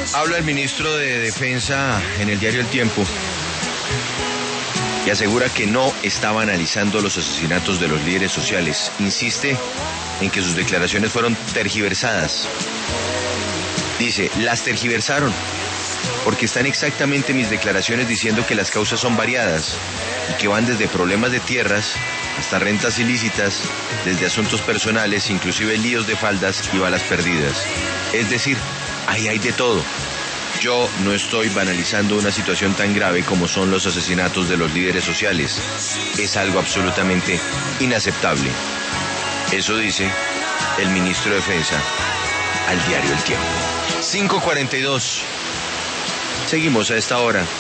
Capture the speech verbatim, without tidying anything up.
Habla el ministro de Defensa en el diario El Tiempo y asegura que no estaba analizando los asesinatos de los líderes sociales. Insiste en que sus declaraciones fueron tergiversadas. Dice, las tergiversaron porque están exactamente mis declaraciones diciendo que las causas son variadas y que van desde problemas de tierras hasta rentas ilícitas, desde asuntos personales, inclusive líos de faldas y balas perdidas. Es decir, ahí hay de todo. Yo no estoy banalizando una situación tan grave como son los asesinatos de los líderes sociales. Es algo absolutamente inaceptable. Eso dice el ministro de Defensa al diario El Tiempo. cinco cuarenta y dos. Seguimos a esta hora